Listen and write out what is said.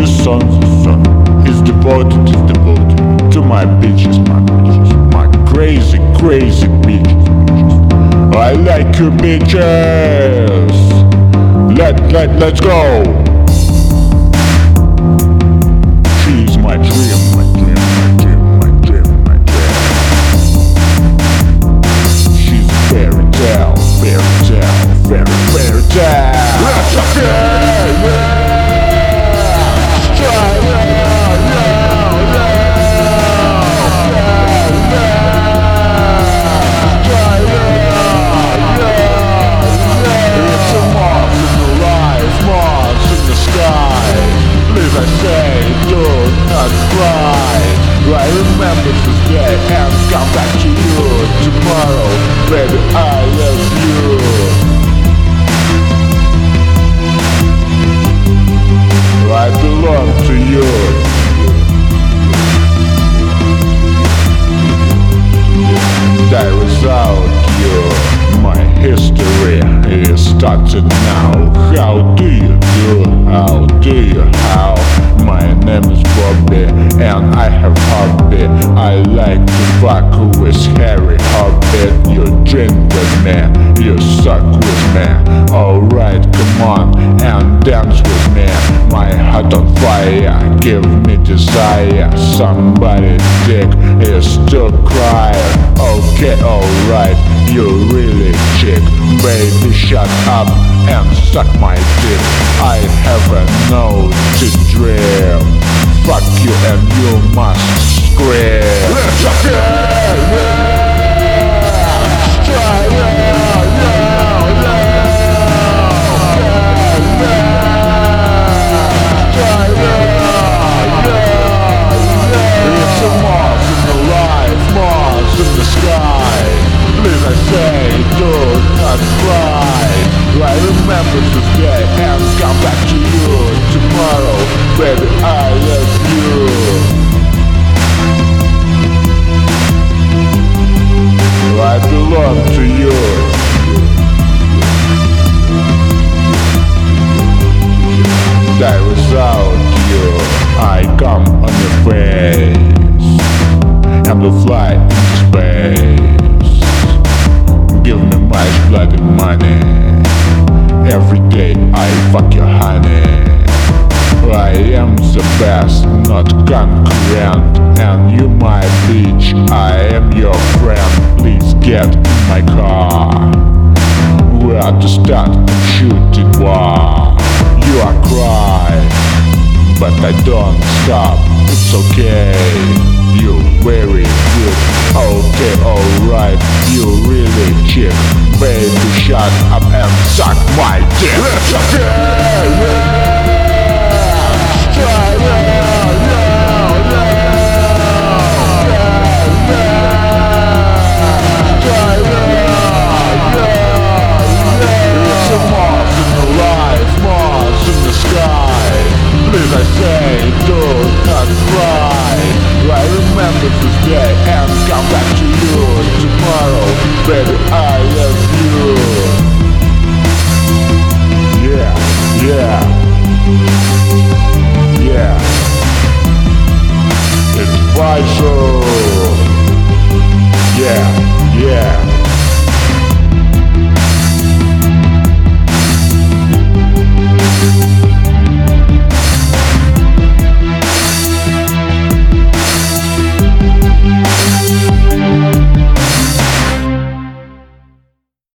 son is devoted to my bitches, my crazy bitches. I like you bitches. Let's go. She's my dream. She's a fairy tale. Let's I remember this day and come back to you tomorrow. Baby, I love you. I belong to you. Die without you. My history is started now. How do you do? How? My name is Bobby and I have hobby. I like to fuck with Harry Hobbit. You drink with me, you suck with me. Alright, come on and dance with me. My heart on fire, give me desire. Somebody dick is still crying. Okay, alright, you really chick. Baby, shut up and suck my dick. I have a note to dream. Fuck you and you must scream. It's a Mars in the life, Mars in the sky. Please I say, do not cry. I remember this day and come back to you tomorrow. Baby, I love you. I belong to you. Die without you. I come on your face and will fly into space. Give me my bloody money. Every day I fuck your honey. I am the best, not concurrent. And you my bitch, I am your friend. Please get in my car. We are to start a shooting war. You are crying, but I don't stop. It's okay, you very good. Okay, alright, you really chick. Baby, shut up and suck my dick.